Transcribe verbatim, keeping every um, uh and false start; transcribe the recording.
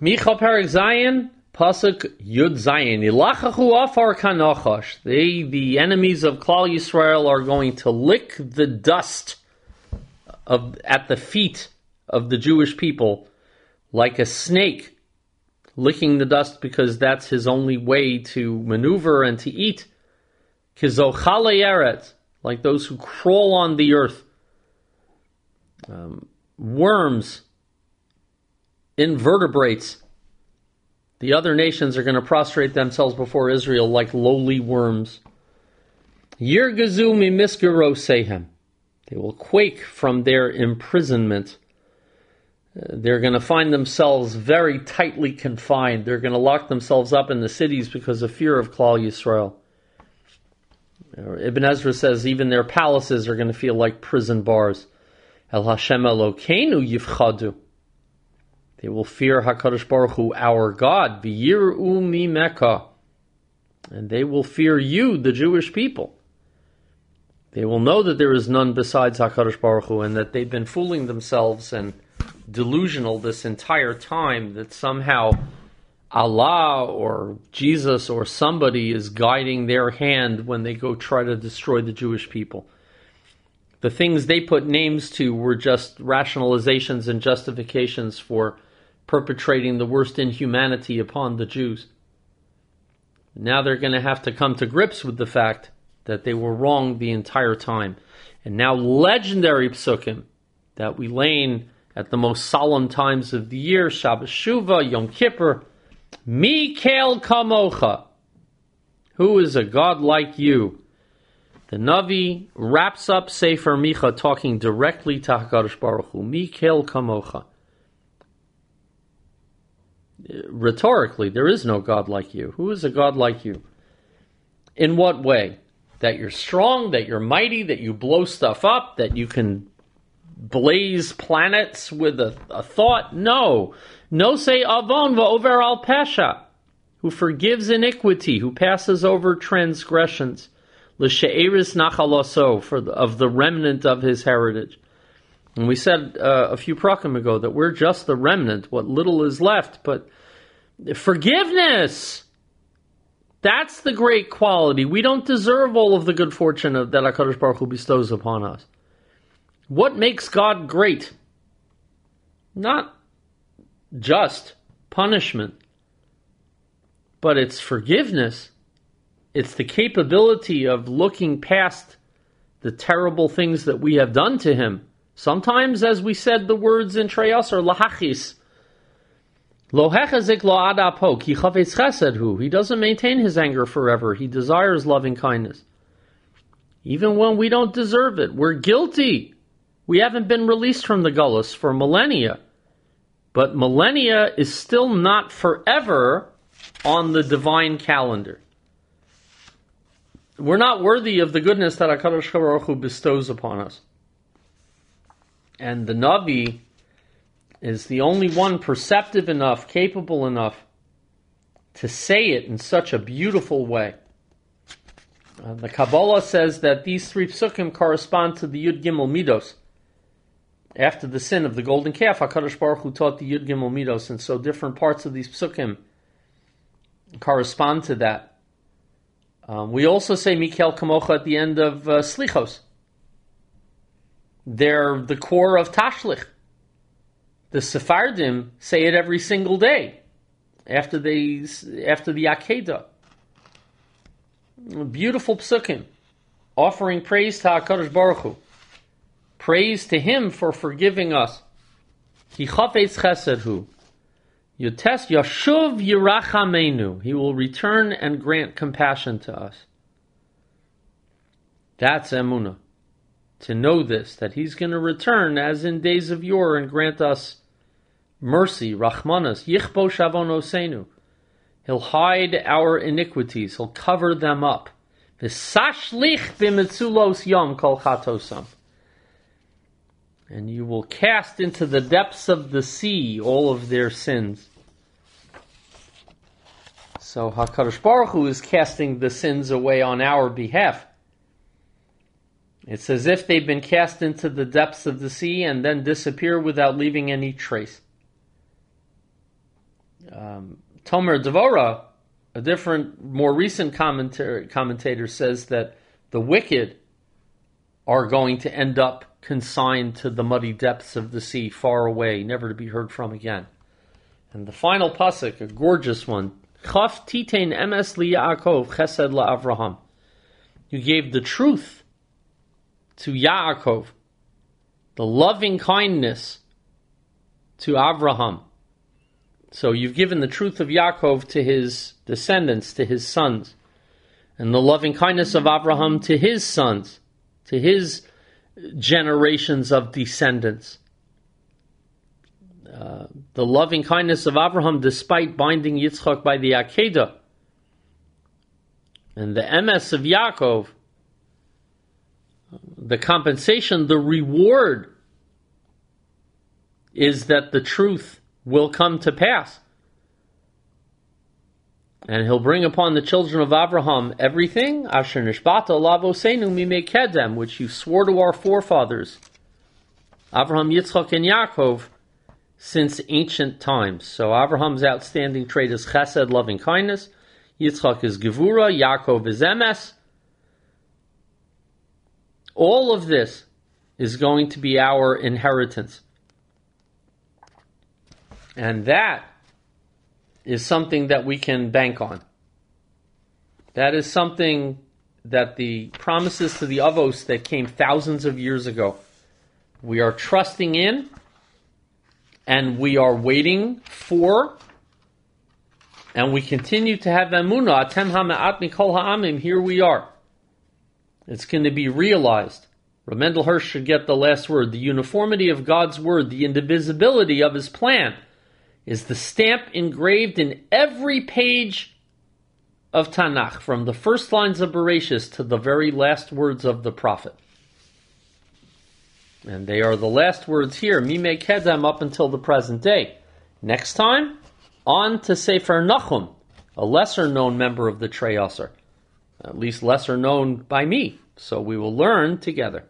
Micha Perek Zayin, Pasuk Yud Zayin. Ilachachu afar kanachash. They, the enemies of Klal Yisrael, are going to lick the dust of at the feet of the Jewish people like a snake licking the dust, because that's his only way to maneuver and to eat. Kizochale Eretz, like those who crawl on the earth. Um, worms, invertebrates. The other nations are going to prostrate themselves before Israel like lowly worms. Yirgazu mimiskero sehem. They will quake from their imprisonment. Uh, they're going to find themselves very tightly confined. They're going to lock themselves up in the cities because of fear of Klal Yisrael. Ibn Ezra says even their palaces are going to feel like prison bars. El Hashem Elokeinu yifchadu. They will fear HaKadosh Baruch Hu, our God. V'yir'u mimeka. And they will fear you, the Jewish people. They will know that there is none besides HaKadosh Baruch Hu, and that they've been fooling themselves and delusional this entire time, that somehow Allah or Jesus or somebody is guiding their hand when they go try to destroy the Jewish people. The things they put names to were just rationalizations and justifications for perpetrating the worst inhumanity upon the Jews. Now they're going to have to come to grips with the fact that they were wrong the entire time. And now legendary psukim that we lane at the most solemn times of the year, Shabbos Shuvah, Yom Kippur, Mikel Kamocha, who is a God like you? The Navi wraps up Sefer Micha talking directly to HaKadosh Baruch Hu. Mikel Kamocha. Rhetorically, there is no God like you. Who is a God like you? In what way? That you're strong, that you're mighty, that you blow stuff up, that you can blaze planets with a, a thought? No. No say avon va'over al pesha, who forgives iniquity, who passes over transgressions. L'she'eris nachalaso, for the, of the remnant of his heritage. And we said uh, a few prakim ago that we're just the remnant, what little is left. But forgiveness, that's the great quality. We don't deserve all of the good fortune of, that HaKadosh Baruch Hu bestows upon us. What makes God great? Not just punishment, but it's forgiveness. It's the capability of looking past the terrible things that we have done to him. Sometimes, as we said, the words in Treyas are lahachis. Lo hechazik lo adapo ki chavetz chesed hu. He doesn't maintain his anger forever. He desires loving kindness. Even when we don't deserve it, we're guilty. We haven't been released from the gullus for millennia. But millennia is still not forever on the divine calendar. We're not worthy of the goodness that HaKadosh Baruch Hu bestows upon us. And the Navi is the only one perceptive enough, capable enough to say it in such a beautiful way. Uh, the Kabbalah says that these three psukim correspond to the Yud Gimel Midos. After the sin of the golden calf, HaKadosh Baruch Hu taught the Yud Gimel Midos, and so different parts of these psukim correspond to that. Um, we also say Mikel Kamocha at the end of uh, Slichos. They're the core of Tashlich. The Sephardim say it every single day after they after the Akedah. Beautiful psukim, offering praise to HaKadosh Baruch Hu. Praise to him for forgiving us. Ki chafetz chesed hu. Yotes yashuv yirachamenu. He will return and grant compassion to us. That's emunah. To know this, that he's going to return as in days of yore and grant us mercy, rachmanas, yichbo shavonosenu. He'll hide our iniquities. He'll cover them up. V'sashlich b'mitzulos yom kol chatosam. And you will cast into the depths of the sea all of their sins. So HaKadosh Baruch Hu is casting the sins away on our behalf. It's as if they've been cast into the depths of the sea and then disappear without leaving any trace. Um, Tomer Devora, a different, more recent commentator, commentator says that the wicked are going to end up consigned to the muddy depths of the sea, far away, never to be heard from again. And the final pasuk, a gorgeous one, Chaf titein emes li Yaakov chesed la Avraham. You gave the truth to Yaakov, the loving kindness to Avraham. So you've given the truth of Yaakov to his descendants, to his sons, and the loving kindness of Avraham to his sons, to his generations of descendants. Uh, the loving kindness of Avraham despite binding Yitzchak by the Akedah. And the emes of Yaakov, the compensation, the reward, is that the truth will come to pass. And he'll bring upon the children of Abraham everything, Asher nishbata lavosenu mimei kedem, which you swore to our forefathers, Abraham, Yitzchak, and Yaakov, since ancient times. So Abraham's outstanding trait is chesed, loving kindness. Yitzchak is gevura. Yaakov is emes. All of this is going to be our inheritance. And that is something that we can bank on. That is something that the promises to the Avos that came thousands of years ago, we are trusting in, and we are waiting for, and we continue to have emunah. Atem ha'me'at mikol ha'amim. Here we are. It's going to be realized. Rav Mendel Hirsch should get the last word. The uniformity of God's word, the indivisibility of His plan, is the stamp engraved in every page of Tanakh, from the first lines of Bereshis to the very last words of the prophet. And they are the last words here, Mimei Kedem, up until the present day. Next time, on to Sefer Nachum, a lesser-known member of the Trei Asar, at least lesser known by me. So we will learn together.